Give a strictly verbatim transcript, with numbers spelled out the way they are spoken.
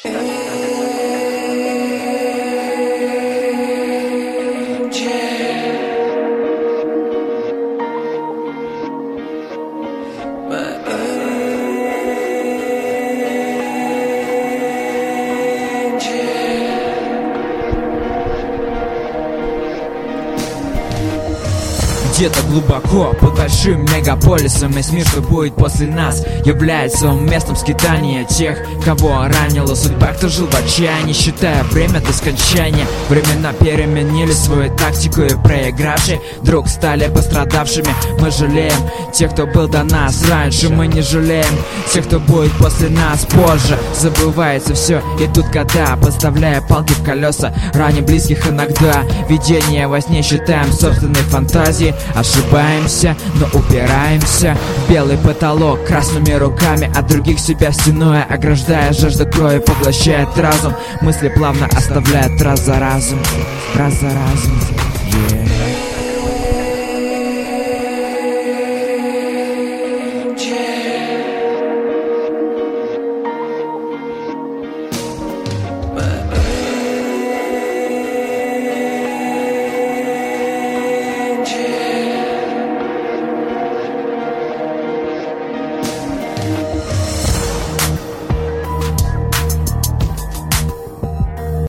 Где-то глубоко под большим мегаполисом весь мир, что будет после нас, является местом скитания тех, кого ранила судьба, кто жил в отчаянии, считая время до скончания. Времена переменили свою тактику, и проигравшие вдруг стали пострадавшими. Мы жалеем тех, кто был до нас раньше, мы не жалеем тех, кто будет после нас позже. Забывается все, и тут года, подставляя палки в колеса, ранее близких иногда. Видение во сне считаем собственной фантазией. Ошибаемся, но упираемся в белый потолок красными руками, от других себя стеной ограждая. Жажда крови поглощает разум, мысли плавно оставляют раз за разом, раз за разом. Yeah.